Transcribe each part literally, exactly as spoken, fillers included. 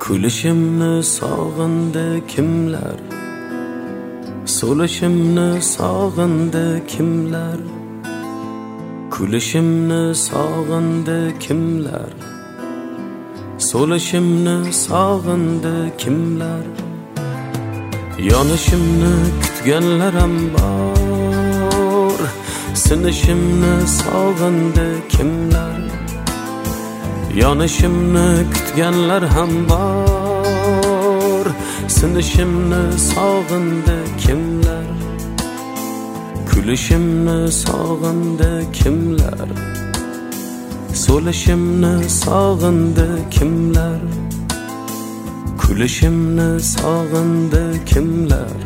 Kulishimni sog'indi kimlar, so'lishimni sog'indi kimlar, kulishimni sog'indi kimlar, so'lishimni sog'indi kimlar, yonishimni kutganlarim bor, sinishimni sog'indi kimlar, yonishimni kutganlar ham bor, sinishimni sog'indi kimlar, kulishimni sog'indi kimlar, so'lishimni sog'indi kimlar, kulishimni sog'indi kimlar.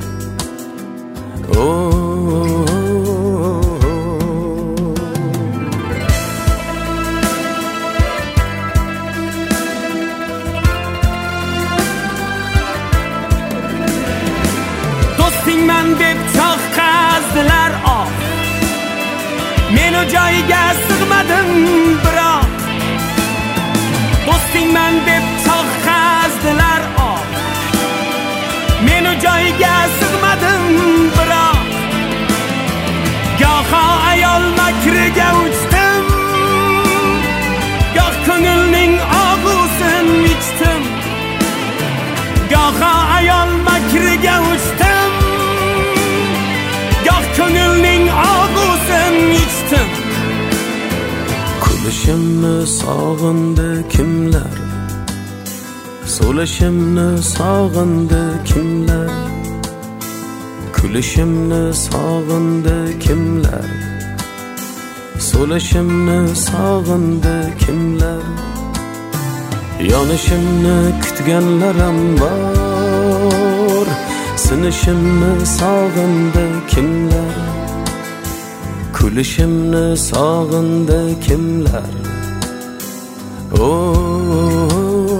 Oh, do'stingman deb choq qazdilar, oh men o joyga sig'madim biroq. Do'stingman deb choq qazdilar, oh men o joyga sig'madim biroq. Goho ayol makriga uchdim, goh ko'ngilning og'usin ichdim, goho ayol makriga uchdim, goh ko'ngilning og'usin ichdim. Kulishimni sog'indi kimlar, so'lishimni sog'indi kimlar, kulishimni sog'indi kimlar, so'lishimni sog'indi kimlar, yonishimni kutganlarim bor, sinishimni sog'indi kimlar, kulishimni sog'indi kimlar. Oh,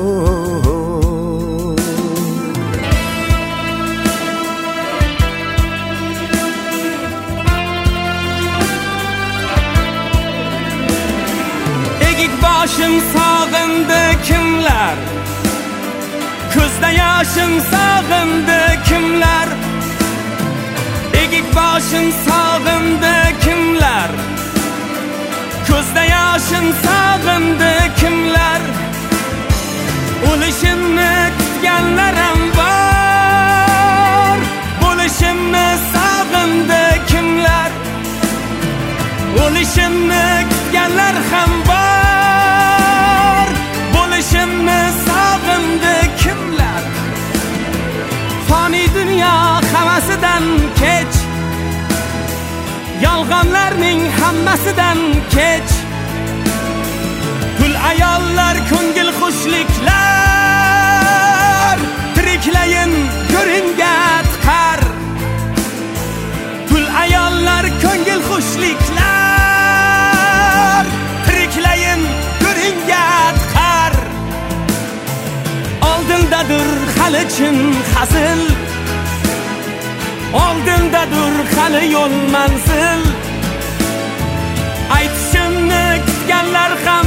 boshim sog'indi kimlar, ko'zda yoshim sog'indi kimlar, egik boshim sog'indi kimlar, ko'zda yoshim sog'indi kimlar, o'lishimni kutganlarim bor, bo'lishimni sog'indi kimlar, o'lishimni kutganlar ham bor, bo'lishimni sog'indi kimlar. Fani dunyo havasidan kech, yolg'onlarning hammasidan kech, tul ayollar ko'ngil xushliklar, tiriklayin ko'ringa tiqar, tul ayollar ko'ngil xushliklar, tiriklayin ko'ringa tiqar. Oldindadir hali chin hazil, oldindadir hali yo'l manzil, aytishimni kutganlar ham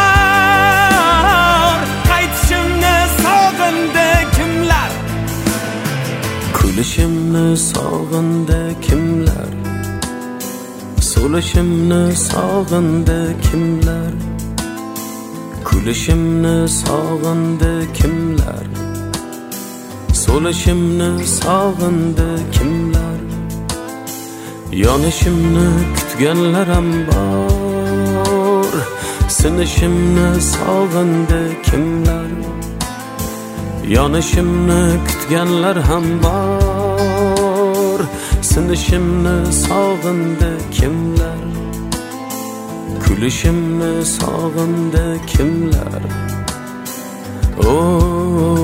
bor, qaytishimni sog'indi kimlar. kulishimni sog'indi kimlar, so'lishimni sog'indi kimlar, kulishimni sog'indi kimlar, so'lishimni sog'indi kimlar, yonishimni kutganlarim bor, sinishimni sog'indi kimlar, yonishimni kutganlar ham bor, sinishimni sog'indi kimlar, kulishimni sog'indi kimlar. Oh,